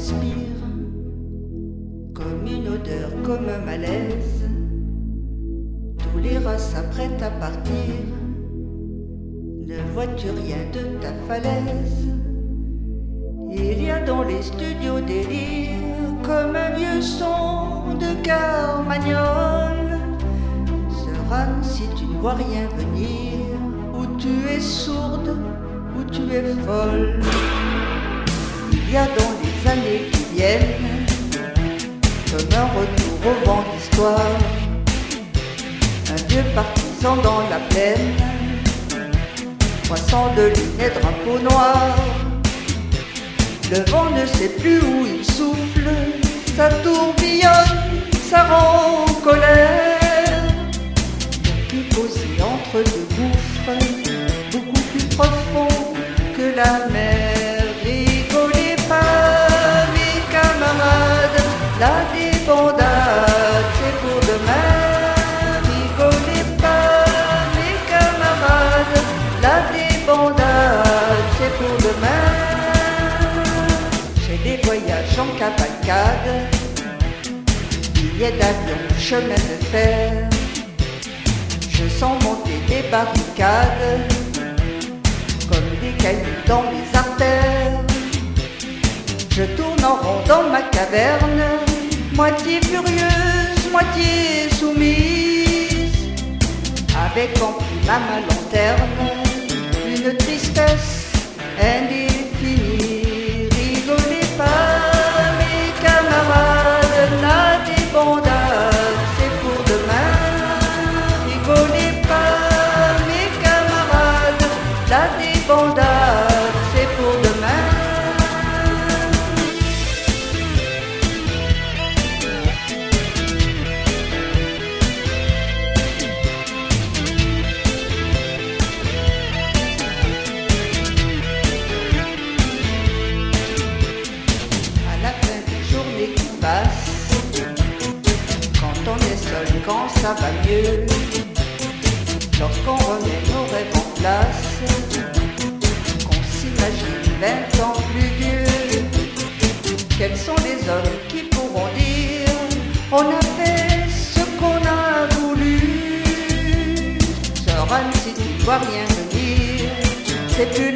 respire, comme une odeur, comme un malaise. Tous les rats s'apprêtent à partir. Ne vois-tu rien de ta falaise? Il y a dans les studios délire comme un vieux son de Carmagnole. Serane, si tu ne vois rien venir, ou tu es sourde, ou tu es folle. Il y a dans les années qui viennent comme un retour au vent d'histoire, un vieux partisan dans la plaine, croissant de lunettes, drapeau noir. Le vent ne sait plus où il souffle, ça tourbillonne, ça rend en colère. Puis posé entre deux gouffres, beaucoup plus profonds que la mer. Rigolez pas, mes camarades, la débandade, c'est pour demain. Rigolez pas, mes camarades, la débandade, c'est pour demain. J'ai des voyages en cavalcade, billets d'avion, chemin de fer. Je sens monter des barricades comme des cailloux dans les artères. Je tourne en rond dans ma caverne, moitié furieuse, moitié soumise, avec en plume à ma lanterne une tristesse indéfinie. Rigolez pas, mes camarades, la débandade, c'est pour demain. Rigolez pas, mes camarades, la débandade, c'est pour demain. Quand on est seul, quand ça va mieux, lorsqu'on remet nos rêves en place, qu'on s'imagine 20 ans plus vieux. Quels sont les hommes qui pourront dire on a fait ce qu'on a voulu? Serane, si tu ne vois rien venir, c'est plus